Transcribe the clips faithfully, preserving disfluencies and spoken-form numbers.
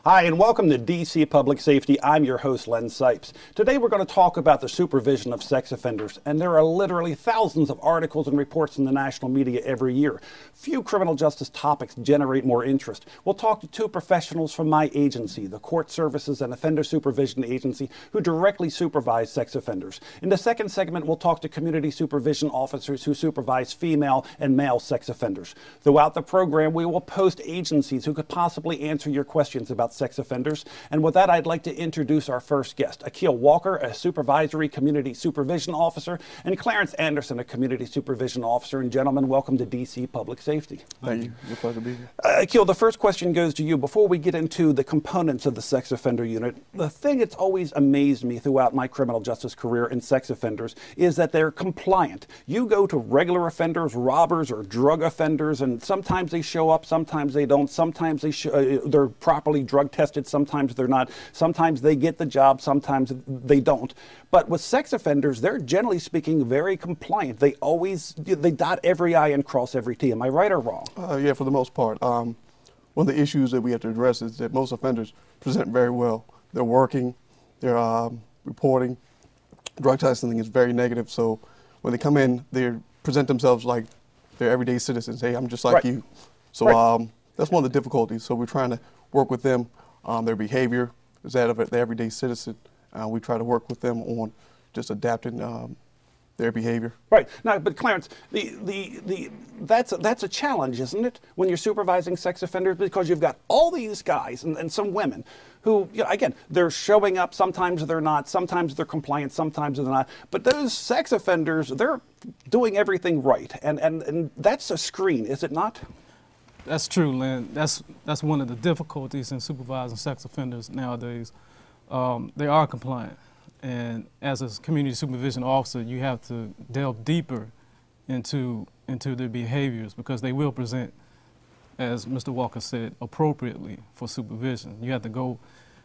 Hi, and welcome to D C Public Safety. I'm your host, Len Sipes. Today we're going to talk about the supervision of sex offenders, and there are literally thousands of articles and reports in the national media every year. Few criminal justice topics generate more interest. We'll talk to two professionals from my agency, the Court Services and Offender Supervision Agency, who directly supervise sex offenders. In the second segment, we'll talk to community supervision officers who supervise female and male sex offenders. Throughout the program, we will post agencies who could possibly answer your questions about sex offenders. And with that, I'd like to introduce our first guest, Akil Walker, a supervisory community supervision officer, and Clarence Anderson, a community supervision officer. And gentlemen, welcome to D C Public Safety. Thank you. It's a pleasure to be here. Uh, Akil, the first question goes to you. Before we get into the components of the sex offender unit, the thing that's always amazed me throughout my criminal justice career in sex offenders is that they're compliant. You go to regular offenders, robbers, or drug offenders, and sometimes they show up, sometimes they don't, sometimes they sh- uh, they're properly drug tested, sometimes they're not, sometimes they get the job, sometimes they don't. But with sex offenders, they're generally speaking very compliant. They always, they dot every I and cross every T. Am I right or wrong? Uh, yeah, for the most part. Um, one of the issues that we have to address is that most offenders present very well. They're working, they're um, reporting. Drug testing is very negative, so when they come in, they present themselves like they're everyday citizens. Hey, I'm just like Right. you. So Right. um, that's one of the difficulties. So we're trying to work with them. Um, their behavior is that of the everyday citizen. Uh, we try to work with them on just adapting um, their behavior. Right. Now, but Clarence, the, the, the, that's, a, that's a challenge, isn't it, when you're supervising sex offenders, because you've got all these guys and, and some women who, you know, again, they're showing up, sometimes they're not, sometimes they're compliant, sometimes they're not, but those sex offenders, they're doing everything right, and, and, and that's a screen, is it not? That's true, Lynn. That's that's one of the difficulties in supervising sex offenders nowadays. Um, they are compliant, and as a community supervision officer, you have to delve deeper into into their behaviors because they will present, as Mister Walker said, appropriately for supervision. You have to go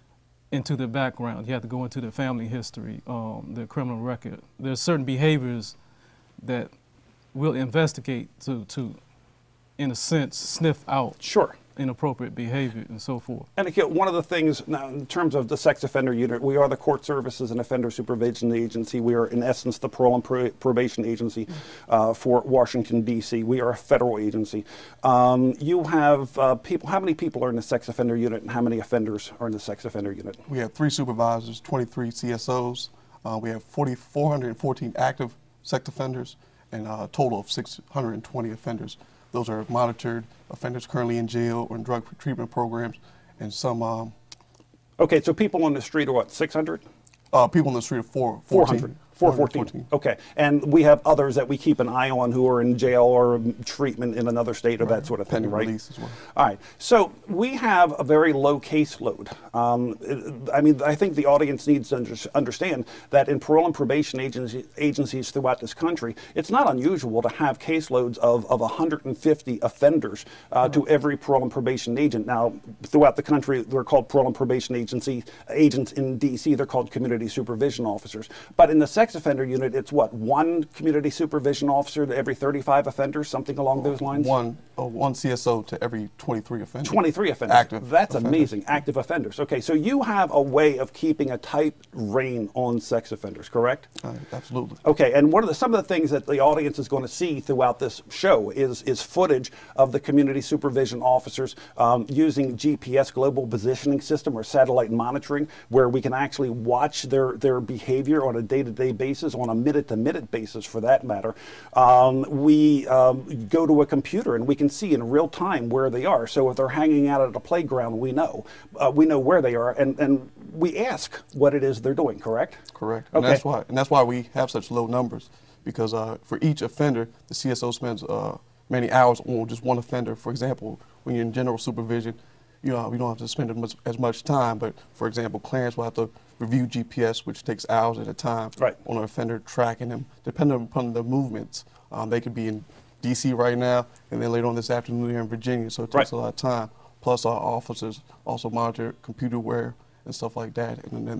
into their background. You have to go into their family history, um, their criminal record. There's certain behaviors that we'll investigate to to. in a sense, sniff out Sure. inappropriate behavior and so forth. And Akil, one of the things, now, in terms of the sex offender unit, we are the Court Services and Offender Supervision Agency. We are, in essence, the parole and pro- probation agency uh, for Washington, D C. We are a federal agency. Um, you have uh, people, how many people are in the sex offender unit and how many offenders are in the sex offender unit? We have three supervisors, twenty-three C S Os. Uh, we have four thousand four hundred fourteen active sex offenders and a total of six hundred twenty offenders. Those are monitored offenders currently in jail or in drug treatment programs, and some. Um, Okay, so people on the street are what, six hundred? uh, people in the street are four, four fourteen. hundred. four fourteen. Okay, and we have others that we keep an eye on who are in jail or treatment in another state or that sort of thing, Pending right? release as well. All right, so we have a very low caseload. Um, it- I mean, I think the audience needs to under- understand that in parole and probation agency, agencies throughout this country, it's not unusual to have caseloads of, of one hundred fifty offenders uh, to every parole and probation agent. Now, throughout the country, they're called parole and probation agency agents. In D C, they're called community supervision officers. But in the sex offender unit, it's what, one community supervision officer to every thirty-five offenders, something along those lines? One, uh, one C S O to every twenty-three offenders. twenty-three offenders. Active That's offenders. amazing. Active offenders. Okay, so you have a way of keeping a tight rein on sex offenders, correct? Uh, absolutely. Okay, and one of the some of the things that the audience is going to see throughout this show is is footage of the community supervision officers um, using G P S global positioning system or satellite monitoring, where we can actually watch their their behavior on a day-to-day basis, on a minute-to-minute basis, for that matter. Um, we um, go to a computer and we can see in real time where they are. So if they're hanging out at a playground, we know uh, we know where they are, and and we ask what it is they're doing. Correct? Correct. And Okay. that's why and that's why we have such low numbers, because uh, for each offender, the C S O spends uh, many hours on just one offender. For example, when you're in general supervision, you know, we don't have to spend as much, as much time. But for example, Clarence will have to review G P S, which takes hours at a time Right. on an offender, tracking them, depending upon the movements. Um, they could be in D C right now, and then later on this afternoon here in Virginia. So it takes Right. a lot of time. Plus, our officers also monitor computer wear and stuff like that, and then the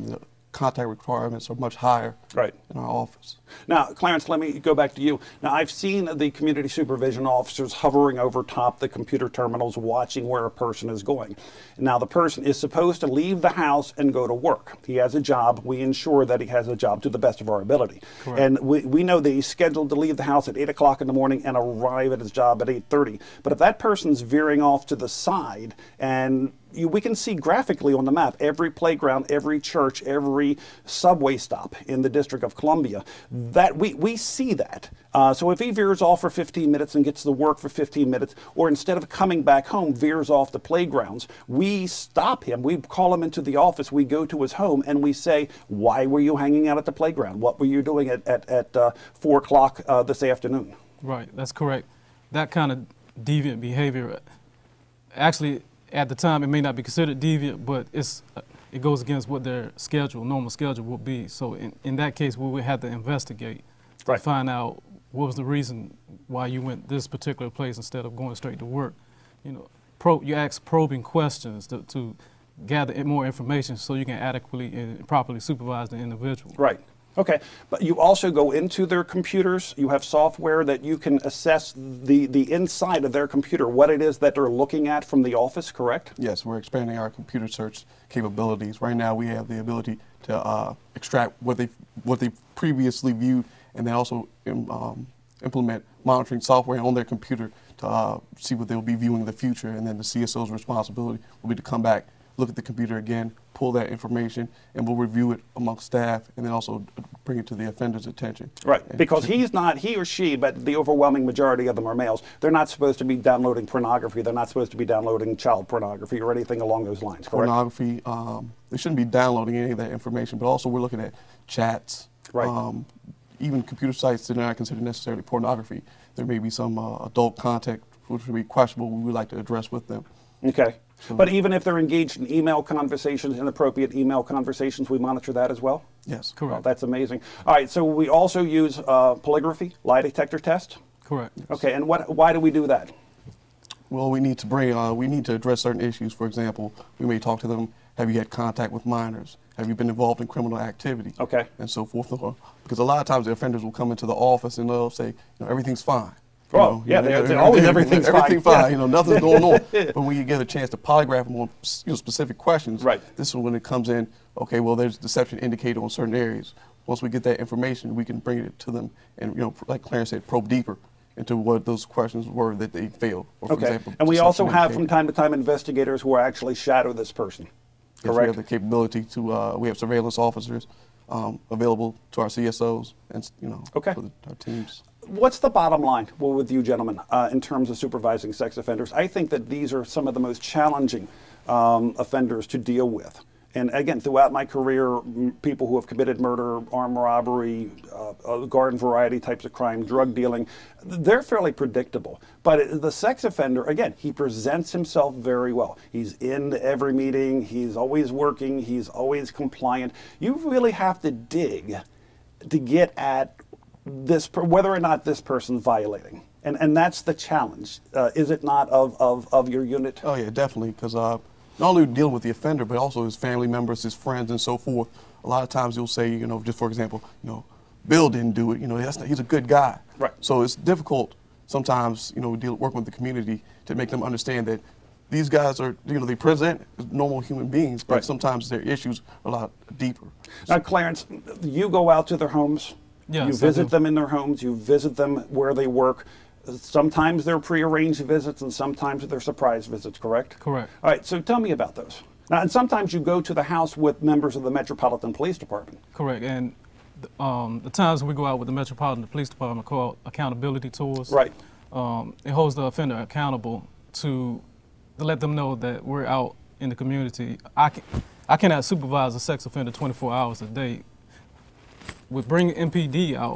contact requirements are much higher right. in our office. Now, Clarence, let me go back to you. Now, I've seen the community supervision officers hovering over top the computer terminals watching where a person is going. Now, the person is supposed to leave the house and go to work. He has a job. We ensure that he has a job to the best of our ability. Correct. And we, we know that he's scheduled to leave the house at eight o'clock in the morning and arrive at his job at eight thirty. But if that person's veering off to the side, and you, we can see graphically on the map every playground, every church, every subway stop in the District of Columbia, that we, we see that. Uh, so if he veers off for fifteen minutes and gets to work for fifteen minutes, or instead of coming back home, veers off the playgrounds, we stop him. We call him into the office. We go to his home and we say, why were you hanging out at the playground? What were you doing at, at, at uh, four o'clock uh, this afternoon? Right, that's correct. That kind of deviant behavior, actually, at the time, it may not be considered deviant, but it's uh, it goes against what their schedule, normal schedule would be. So in, in that case, we would have to investigate right. to find out what was the reason why you went this particular place instead of going straight to work. You know, pro, you ask probing questions to, to gather more information so you can adequately and properly supervise the individual. Right. Okay, but you also go into their computers. You have software that you can assess the, the inside of their computer, what it is that they're looking at from the office, correct? Yes, we're expanding our computer search capabilities. Right now we have the ability to uh, extract what they what they previously viewed, and then also um, implement monitoring software on their computer to uh, see what they'll be viewing in the future. And then the C S O's responsibility will be to come back, look at the computer again, pull that information, and we'll review it amongst staff, and then also bring it to the offender's attention. Right, and because he's not, he or she, but the overwhelming majority of them are males. They're not supposed to be downloading pornography. They're not supposed to be downloading child pornography or anything along those lines, correct? Pornography, um, they shouldn't be downloading any of that information, but also we're looking at chats, right. um, even computer sites that are not considered necessarily pornography. There may be some uh, adult content which would be questionable we would like to address with them. Okay. But even if they're engaged in email conversations, inappropriate email conversations, we monitor that as well? Yes. Correct. Oh, that's amazing. All right, so we also use uh, polygraphy, lie detector test? Correct. Yes. Okay, and what? Why do we do that? Well, we need to bring, uh, we need to address certain issues. For example, we may talk to them, have you had contact with minors? Have you been involved in criminal activity? Okay. And so forth. Because a lot of times the offenders will come into the office and they'll say, you know, everything's fine. You oh, know, yeah, you know, they're, they're always everything's everything fine. fine. Yeah. You know, nothing's going on. But when you get a chance to polygraph them on you know, specific questions, right. this is when it comes in, okay, well, there's deception indicated on certain areas. Once we get that information, we can bring it to them and, you know, like Clarence said, probe deeper into what those questions were that they failed. Or for okay, example, and we also have indicated. from time to time investigators who are actually shadow this person, yes, correct? we have the capability to, uh, we have surveillance officers um, available to our C S Os and, you know, okay. for the, our teams. What's the bottom line, well, with you gentlemen, uh, in terms of supervising sex offenders? I think that these are some of the most challenging um, offenders to deal with. And again, throughout my career, m- people who have committed murder, armed robbery, uh, uh, garden variety types of crime, drug dealing, they're fairly predictable. But the sex offender, again, he presents himself very well. He's in every meeting, he's always working, he's always compliant. You really have to dig to get at this, per- whether or not this person's violating. And and that's the challenge, uh, is it not, of, of, of your unit? Oh yeah, definitely, because uh, not only dealing with the offender, but also his family members, his friends, and so forth. A lot of times you'll say, you know, just for example, you know, Bill didn't do it. You know, that's not, he's a good guy. Right. So it's difficult sometimes, you know, deal, working with the community to make them understand that these guys are, you know, they present as normal human beings, but right. sometimes their issues are a lot deeper. Now, Clarence, you go out to their homes. Yes, you I visit do. them in their homes. You visit them where they work. Sometimes they're prearranged visits, and sometimes they're surprise visits. Correct. Correct. All right. So tell me about those. Now, and sometimes you go to the house with members of the Metropolitan Police Department. Correct. And um, the times we go out with the Metropolitan Police Department are called accountability tours. Right. Um, it holds the offender accountable to, to let them know that we're out in the community. I can, I cannot supervise a sex offender twenty-four hours a day. With bringing M P D out,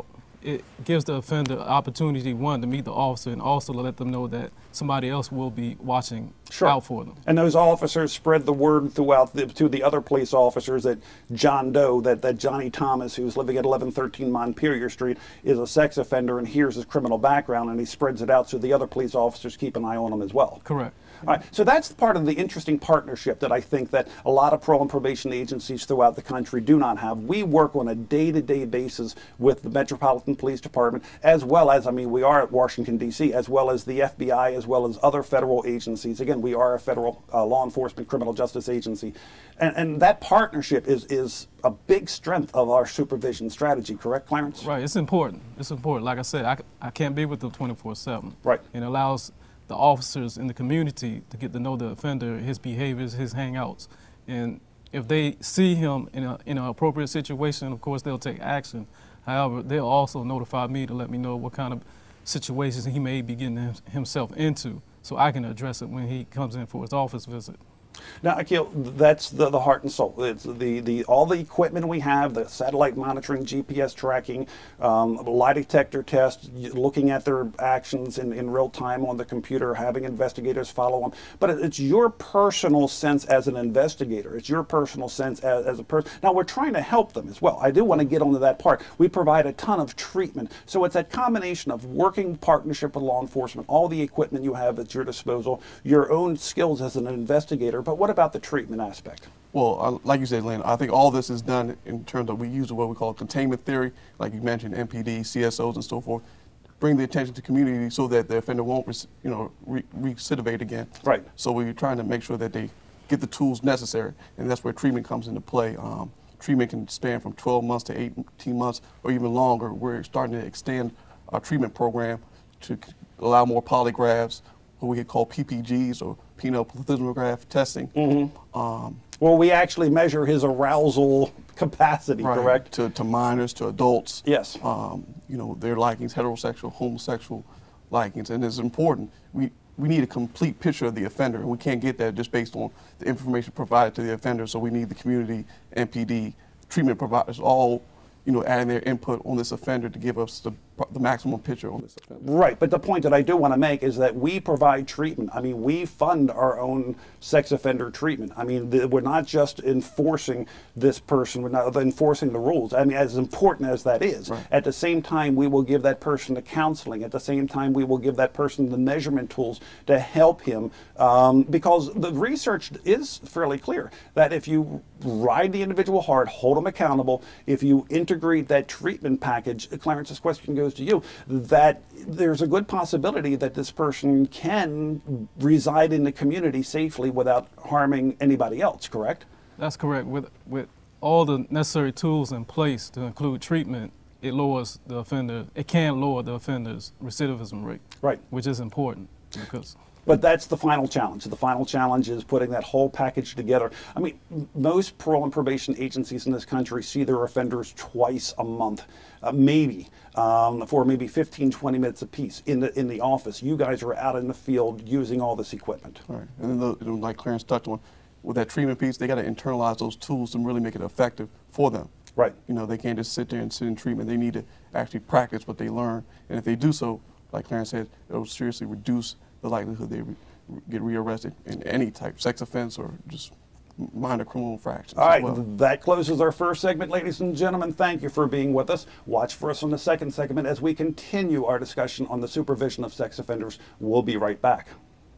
it gives the offender opportunity, one, to meet the officer, and also to let them know that somebody else will be watching Sure. out for them. And those officers spread the word throughout the, to the other police officers that John Doe, that, that Johnny Thomas, who's living at eleven thirteen Montpelier Street, is a sex offender, and here's his criminal background, and he spreads it out so the other police officers keep an eye on him as well. Correct. All right, so that's part of the interesting partnership that I think that a lot of parole and probation agencies throughout the country do not have. We work on a day-to-day basis with the Metropolitan Police Department, as well as, I mean, we are at Washington, D C, as well as the F B I, as well as other federal agencies. Again, we are a federal uh, law enforcement criminal justice agency. And, and that partnership is, is a big strength of our supervision strategy, correct, Clarence? Right, it's important. It's important. Like I said, I, I can't be with them twenty-four seven. Right. And it allows the officers in the community to get to know the offender, his behaviors, his hangouts. And if they see him in, a, in an appropriate situation, of course, they'll take action. However, they'll also notify me to let me know what kind of situations he may be getting him, himself into, so I can address it when he comes in for his office visit. Now, Akil, that's the, the heart and soul. It's the, the all the equipment we have, the satellite monitoring, G P S tracking, um, lie detector test, looking at their actions in, in real time on the computer, having investigators follow them. But it's your personal sense as an investigator. It's your personal sense as, as a person. Now, we're trying to help them as well. I do want to get onto that part. We provide a ton of treatment. So it's that combination of working partnership with law enforcement, all the equipment you have at your disposal, your own skills as an investigator. But what about the treatment aspect? Well, uh, like you said, Lynn, I think all this is done in terms of we use what we call containment theory, like you mentioned, M P D, C S Os, and so forth. Bring the attention to community so that the offender won't, you know, re recidivate again. Right. So we're trying to make sure that they get the tools necessary, and that's where treatment comes into play. Um, treatment can span from twelve months to eighteen months, or even longer. We're starting to extend our treatment program to allow more polygraphs, what we could call P P Gs, or penile plethysmograph testing. Mm-hmm. um, well, we actually measure his arousal capacity, right, correct? To, to minors, to adults. Yes. Um, you know, their likings, heterosexual, homosexual likings, and it's important. We, we need a complete picture of the offender, and we can't get that just based on the information provided to the offender, so we need the community, M P D, treatment providers, all, you know, adding their input on this offender to give us the, the maximum picture on this offender. Right, but the point that I do want to make is that we provide treatment. I mean, we fund our own sex offender treatment. I mean, the, we're not just enforcing this person, we're not enforcing the rules. I mean, as important as that is, right. At the same time, we will give that person the counseling. At the same time, we will give that person the measurement tools to help him, um, because the research is fairly clear that if you ride the individual hard, hold them accountable, if you integrate that treatment package, Clarence's question goes to you, that there's a good possibility that this person can reside in the community safely without harming anybody else, correct? That's correct. With, with all the necessary tools in place to include treatment, it lowers the offender, it can lower the offender's recidivism rate. Right. Which is important because. But that's the final challenge. The final challenge is putting that whole package together. I mean, most parole and probation agencies in this country see their offenders twice a month, uh, maybe, um, for maybe fifteen, twenty minutes apiece in the in the office. You guys are out in the field using all this equipment. All right. And then, the, you know, like Clarence touched on, with that treatment piece, they got to internalize those tools to really make it effective for them. Right. You know, they can't just sit there and sit in treatment. They need to actually practice what they learn. And if they do so, like Clarence said, it'll seriously reduce the likelihood they re get rearrested in any type, sex offense or just minor criminal infractions. All right, as well. That closes our first segment, ladies and gentlemen. Thank you for being with us. Watch for us on the second segment as we continue our discussion on the supervision of sex offenders. We'll be right back.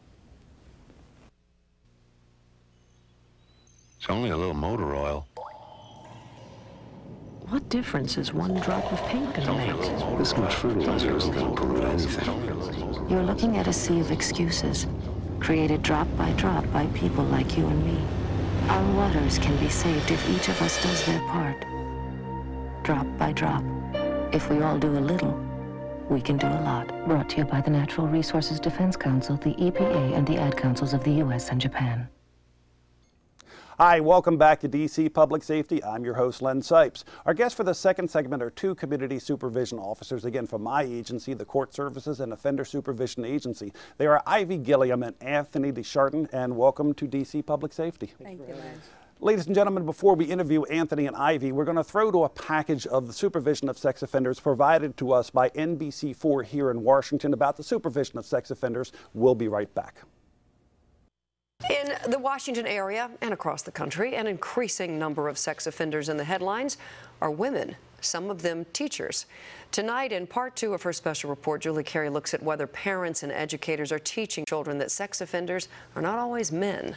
It's only a little motor oil. What difference is one drop of paint going to make? This much fertilizer isn't going to pollute anything. You're looking at a sea of excuses, created drop by drop by people like you and me. Our waters can be saved if each of us does their part. Drop by drop. If we all do a little, we can do a lot. Brought to you by the Natural Resources Defense Council, the E P A, and the Ad Councils of the U S and Japan. Hi, welcome back to D C Public Safety. I'm your host, Len Sipes. Our guests for the second segment are two community supervision officers, again from my agency, the Court Services and Offender Supervision Agency. They are Ivy Gilliam and Anthony Deschartin, and welcome to D C Public Safety. Thank you, Len. Ladies and gentlemen, before we interview Anthony and Ivy, we're going to throw to a package of the supervision of sex offenders provided to us by N B C four here in Washington about the supervision of sex offenders. We'll be right back. In the Washington area and across the country, an increasing number of sex offenders in the headlines are women, some of them teachers. Tonight, in part two of her special report, Julie Carey looks at whether parents and educators are teaching children that sex offenders are not always men.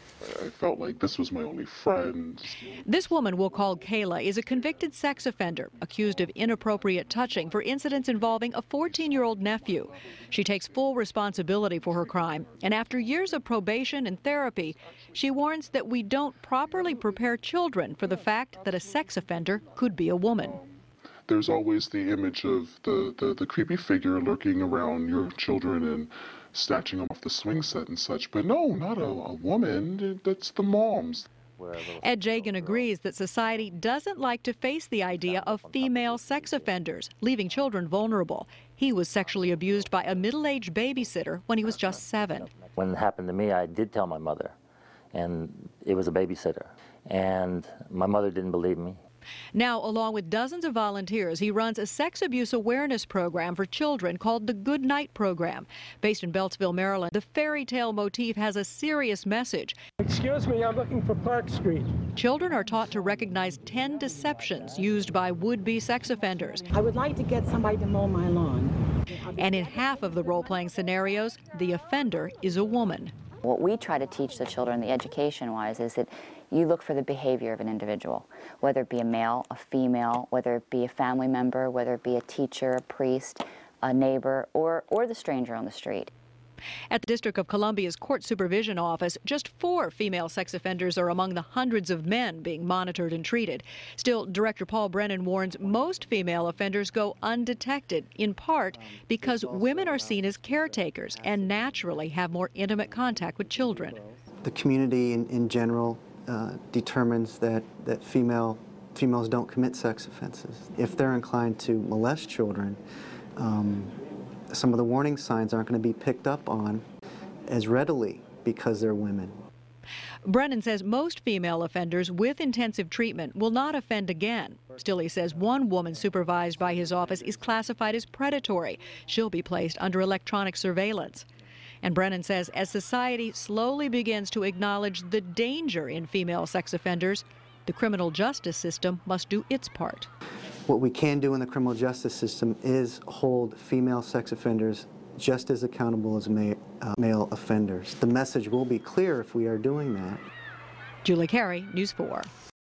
I felt like this was my only friend. This woman we'll call Kayla is a convicted sex offender accused of inappropriate touching for incidents involving a fourteen-year-old nephew. She takes full responsibility for her crime, and after years of probation and therapy, she warns that we don't properly prepare children for the fact that a sex offender could be a woman. There's always the image of the, the, the creepy figure lurking around your children and snatching them off the swing set and such, but no, not a, a woman, that's the moms. Ed Jagan agrees that society doesn't like to face the idea of female sex offenders, leaving children vulnerable. He was sexually abused by a middle-aged babysitter when he was just seven. When it happened to me, I did tell my mother, and it was a babysitter, and my mother didn't believe me. Now, along with dozens of volunteers, he runs a sex abuse awareness program for children called the Good Night Program. Based in Beltsville, Maryland, the fairy tale motif has a serious message. Excuse me, I'm looking for Park Street. Children are taught to recognize ten deceptions used by would-be sex offenders. I would like to get somebody to mow my lawn. And in half of the role-playing scenarios, the offender is a woman. What we try to teach the children, the education-wise, is that you look for the behavior of an individual, whether it be a male, a female, whether it be a family member, whether it be a teacher, a priest, a neighbor, or, or the stranger on the street. At the District of Columbia's Court Supervision Office, just four female sex offenders are among the hundreds of men being monitored and treated. Still, Director Paul Brennan warns most female offenders go undetected, in part because women are seen as caretakers and naturally have more intimate contact with children. The community in, in general uh, determines that, that female, females don't commit sex offenses. If they're inclined to molest children, um, some of the warning signs aren't going to be picked up on as readily because they're women. Brennan says most female offenders with intensive treatment will not offend again. Still, he says one woman supervised by his office is classified as predatory. She'll be placed under electronic surveillance. And Brennan says as society slowly begins to acknowledge the danger in female sex offenders, the criminal justice system must do its part. What we can do in the criminal justice system is hold female sex offenders just as accountable as ma uh, male offenders. The message will be clear if we are doing that. Julie Carey, News four.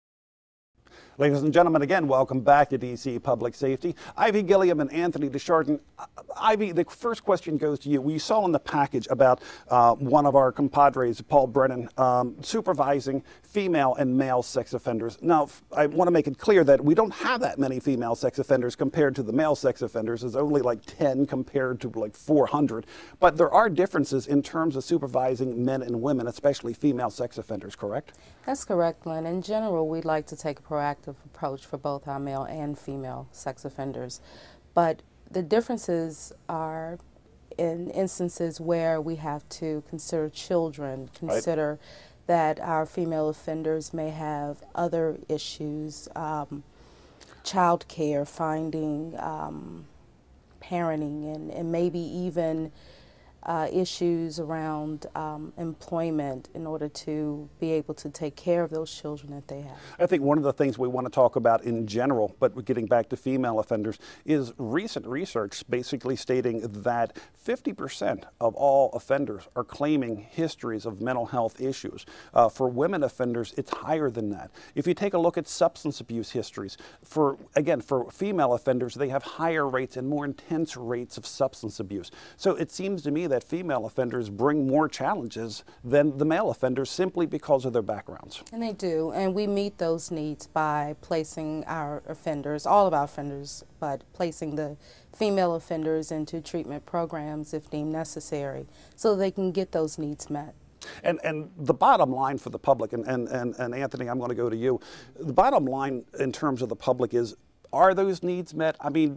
Ladies and gentlemen, again, welcome back to D C Public Safety. Ivy Gilliam and Anthony Deschardin. Uh, Ivy, the first question goes to you. We saw in the package about uh, one of our compadres, Paul Brennan, um, supervising female and male sex offenders. Now, I want to make it clear that we don't have that many female sex offenders compared to the male sex offenders. There's only like ten compared to like four hundred. But there are differences in terms of supervising men and women, especially female sex offenders, correct? That's correct, Glenn. In general, we'd like to take a proactive approach for both our male and female sex offenders. But the differences are in instances where we have to consider children, consider right. that our female offenders may have other issues, um, child care, finding, um, parenting, and, and maybe even Uh, issues around um, employment in order to be able to take care of those children that they have. I think one of the things we want to talk about in general, but getting back to female offenders, is recent research basically stating that fifty percent of all offenders are claiming histories of mental health issues. Uh, for women offenders, it's higher than that. If you take a look at substance abuse histories, for again, for female offenders, they have higher rates and more intense rates of substance abuse. So it seems to me that that female offenders bring more challenges than the male offenders simply because of their backgrounds. And they do, and we meet those needs by placing our offenders, all of our offenders, but placing the female offenders into treatment programs if deemed necessary so they can get those needs met. And, and the bottom line for the public, and, and, and, and Anthony, I'm going to go to you. The bottom line in terms of the public is, are those needs met? I mean,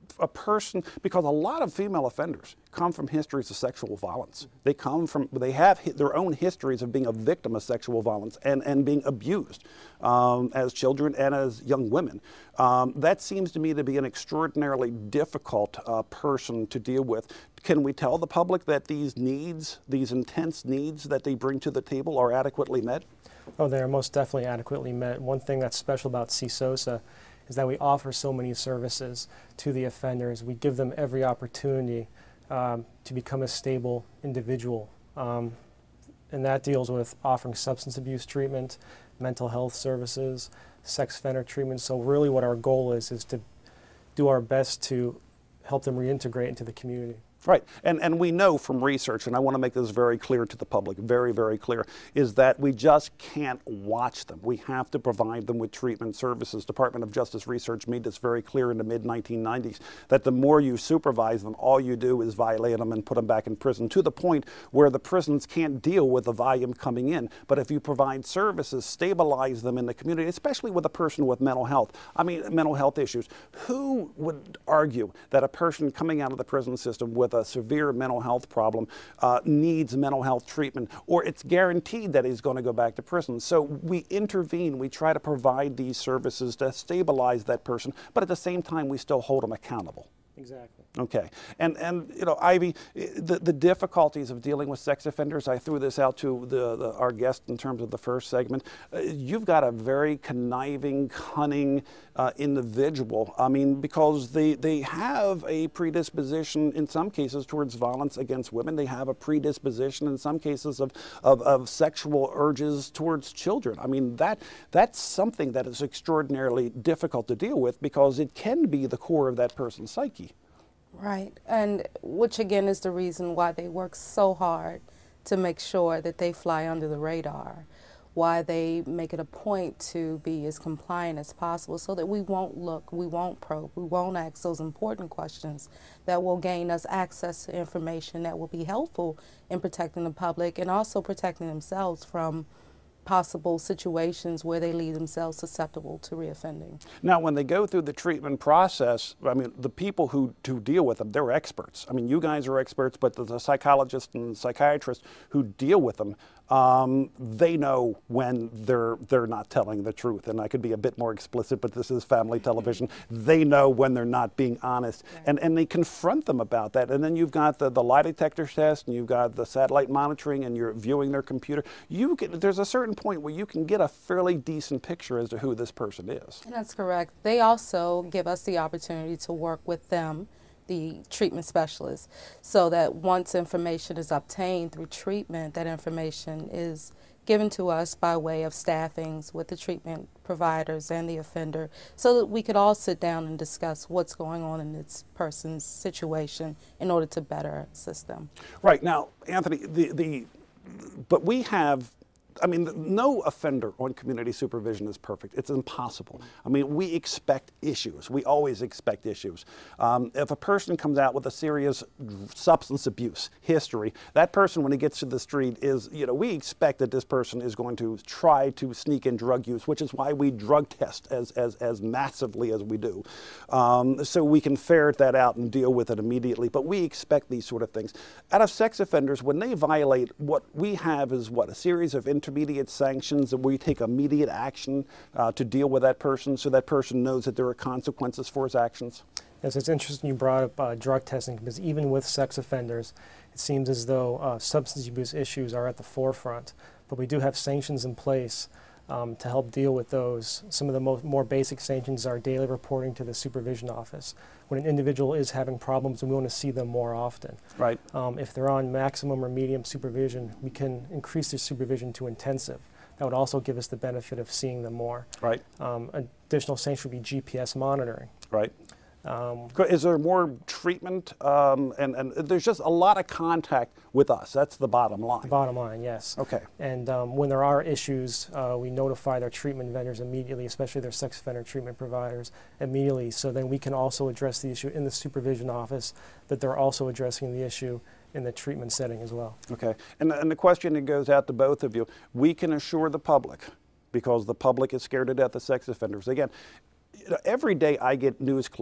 a person, because a lot of female offenders come from histories of sexual violence. They come from, they have hi- their own histories of being a victim of sexual violence and, and being abused um, as children and as young women. Um, that seems to me to be an extraordinarily difficult uh, person to deal with. Can we tell the public that these needs, these intense needs that they bring to the table are adequately met? Oh, they are most definitely adequately met. One thing that's special about C S O S A is that we offer so many services to the offenders. We give them every opportunity um, to become a stable individual. Um, and that deals with offering substance abuse treatment, mental health services, sex offender treatment. So really what our goal is, is to do our best to help them reintegrate into the community. Right, and, and we know from research, and I want to make this very clear to the public, very, very clear, is that we just can't watch them. We have to provide them with treatment services. Department of Justice research made this very clear in the mid nineteen nineties, that the more you supervise them, all you do is violate them and put them back in prison, to the point where the prisons can't deal with the volume coming in. But if you provide services, stabilize them in the community, especially with a person with mental health, I mean, mental health issues, who would argue that a person coming out of the prison system with a severe mental health problem uh, needs mental health treatment, or it's guaranteed that he's going to go back to prison? So we intervene, we try to provide these services to stabilize that person, but at the same time we still hold them accountable. Exactly. Okay, and and you know, Ivy, the, the difficulties of dealing with sex offenders, I threw this out to the, the our guest in terms of the first segment. Uh, you've got a very conniving, cunning uh, individual. I mean, because they they have a predisposition in some cases towards violence against women. They have a predisposition in some cases of of, of sexual urges towards children. I mean, that that's something that is extraordinarily difficult to deal with, because it can be the core of that person's psyche. Right, and which again is the reason why they work so hard to make sure that they fly under the radar, why they make it a point to be as compliant as possible, so that we won't look, we won't probe, we won't ask those important questions that will gain us access to information that will be helpful in protecting the public and also protecting themselves from possible situations where they leave themselves susceptible to reoffending. Now, when they go through the treatment process, I mean, the people who, who deal with them, they're experts. I mean, you guys are experts, but the, the psychologists and psychiatrists who deal with them, um, they know when they're they're not telling the truth. And I could be a bit more explicit, but this is family television. They know when they're not being honest, right. and, and they confront them about that. And then you've got the, the lie detector test, and you've got the satellite monitoring, and you're viewing their computer. You can, there's a certain point where you can get a fairly decent picture as to who this person is. And that's correct. They also give us the opportunity to work with them, the treatment specialists, so that once information is obtained through treatment, that information is given to us by way of staffings with the treatment providers and the offender, so that we could all sit down and discuss what's going on in this person's situation in order to better assist them. Right. Now, Anthony, the, the but we have I mean, no offender on community supervision is perfect. It's impossible. I mean, we expect issues. We always expect issues. Um, if a person comes out with a serious substance abuse history, that person, when he gets to the street, is, you know, we expect that this person is going to try to sneak in drug use, which is why we drug test as, as, as massively as we do. Um, so we can ferret that out and deal with it immediately. But we expect these sort of things. Out of sex offenders, when they violate, what we have is what, a series of intermediate sanctions that we take immediate action uh, to deal with that person, so that person knows that there are consequences for his actions? Yes, it's interesting you brought up uh, drug testing, because even with sex offenders, it seems as though uh, substance abuse issues are at the forefront. But we do have sanctions in place um, to help deal with those. Some of the mo more basic sanctions are daily reporting to the supervision office. When an individual is having problems, we want to see them more often. Right. Um, if they're on maximum or medium supervision, we can increase their supervision to intensive. That would also give us the benefit of seeing them more. Right. Um, additional sanction would be G P S monitoring. Right. Um, is there more treatment? Um, and, and there's just a lot of contact with us. That's the bottom line. The bottom line, yes. Okay. And um, when there are issues, uh, we notify their treatment vendors immediately, especially their sex offender treatment providers immediately. So then we can also address the issue in the supervision office, that they're also addressing the issue in the treatment setting as well. Okay. And, and the question that goes out to both of you, we can assure the public, because the public is scared to death of sex offenders. Again, you know, every day I get news clips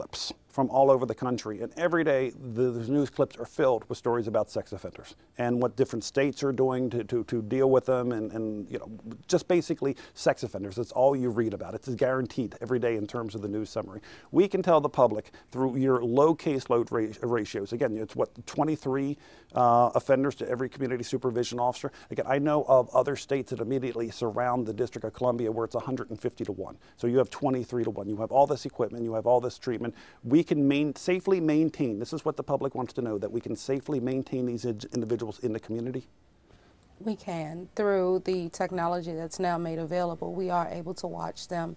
from all over the country, and every day the, the news clips are filled with stories about sex offenders and what different states are doing to, to, to deal with them, and, and you know, just basically sex offenders. That's all you read about. It's guaranteed every day in terms of the news summary. We can tell the public through your low caseload ra- ratios. Again, it's what, twenty-three uh, offenders to every community supervision officer. Again, I know of other states that immediately surround the District of Columbia where it's one hundred fifty to one. So you have twenty-three to one. You have all this equipment, you have all this treatment. We can main, safely maintain, this is what the public wants to know, that we can safely maintain these individuals in the community? We can. Through the technology that's now made available, we are able to watch them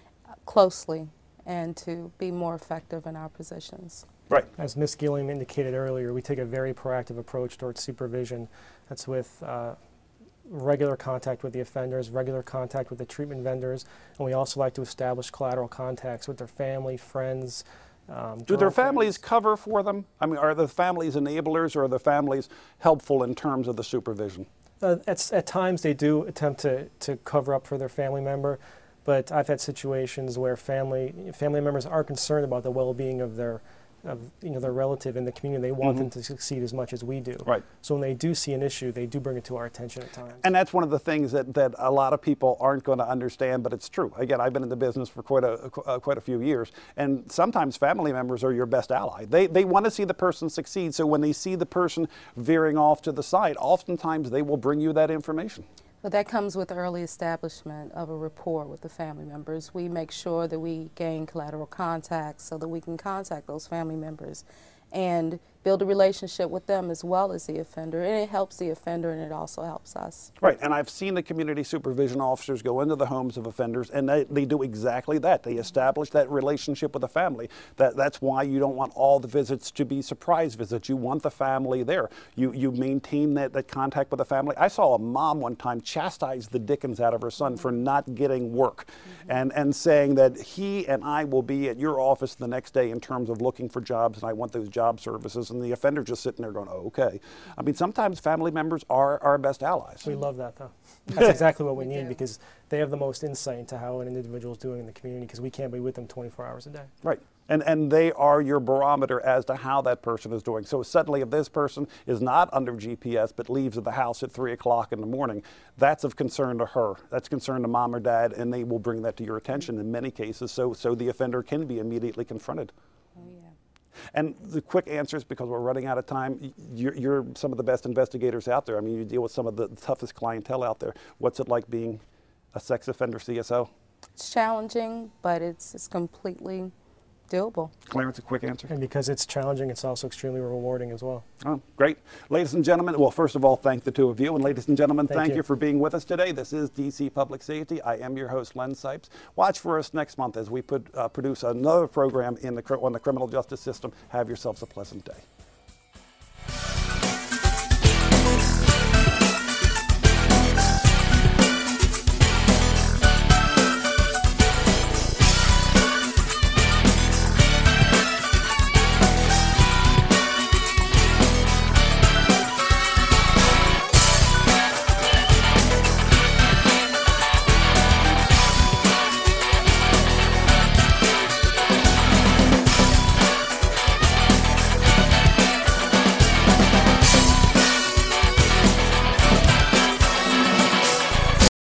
closely and to be more effective in our positions. Right. As Miz Gilliam indicated earlier, we take a very proactive approach towards supervision. That's with uh, regular contact with the offenders, regular contact with the treatment vendors, and we also like to establish collateral contacts with their family, friends. Um, Do their families cover for them? I mean, are the families enablers, or are the families helpful in terms of the supervision? Uh, at, at times they do attempt to, to cover up for their family member, but I've had situations where family family members are concerned about the well-being of their of you know their relative in the community. They want mm-hmm. them to succeed as much as we do. Right. So when they do see an issue, they do bring it to our attention at times. And that's one of the things that, that a lot of people aren't going to understand, but it's true. Again, I've been in the business for quite a uh, quite a few years, and sometimes family members are your best ally. They they want to see the person succeed, so when they see the person veering off to the side, oftentimes they will bring you that information. But that comes with early establishment of a rapport with the family members. We make sure that we gain collateral contacts so that we can contact those family members and build a relationship with them as well as the offender. And it helps the offender, and it also helps us. Right, and I've seen the community supervision officers go into the homes of offenders, and they, they do exactly that. They establish that relationship with the family. That, that's why you don't want all the visits to be surprise visits. You want the family there. You, you maintain that, that contact with the family. I saw a mom one time chastise the dickens out of her son for not getting work, mm-hmm. and, and saying that he and I will be at your office the next day in terms of looking for jobs, and I want those job services. And the offender just sitting there going, oh, okay. I mean, sometimes family members are our best allies. We love that, though. That's exactly what we, we need do. Because they have the most insight into how an individual is doing in the community, because we can't be with them twenty-four hours a day. Right. And, and they are your barometer as to how that person is doing. So suddenly if this person is not under G P S but leaves the house at three o'clock in the morning, that's of concern to her. That's concern to mom or dad, and they will bring that to your attention in many cases, so, so the offender can be immediately confronted. Oh, yeah. And the quick answers, because we're running out of time, you're, you're some of the best investigators out there. I mean, you deal with some of the toughest clientele out there. What's it like being a sex offender C S O? It's challenging, but it's, it's completely doable. Clarence, a quick answer. And because it's challenging, it's also extremely rewarding as well. Oh, great. Ladies and gentlemen, well, first of all, thank the two of you. And ladies and gentlemen, thank, thank you. you for being with us today. This is D C Public Safety. I am your host, Len Sipes. Watch for us next month as we put, uh, produce another program in the, on the criminal justice system. Have yourselves a pleasant day.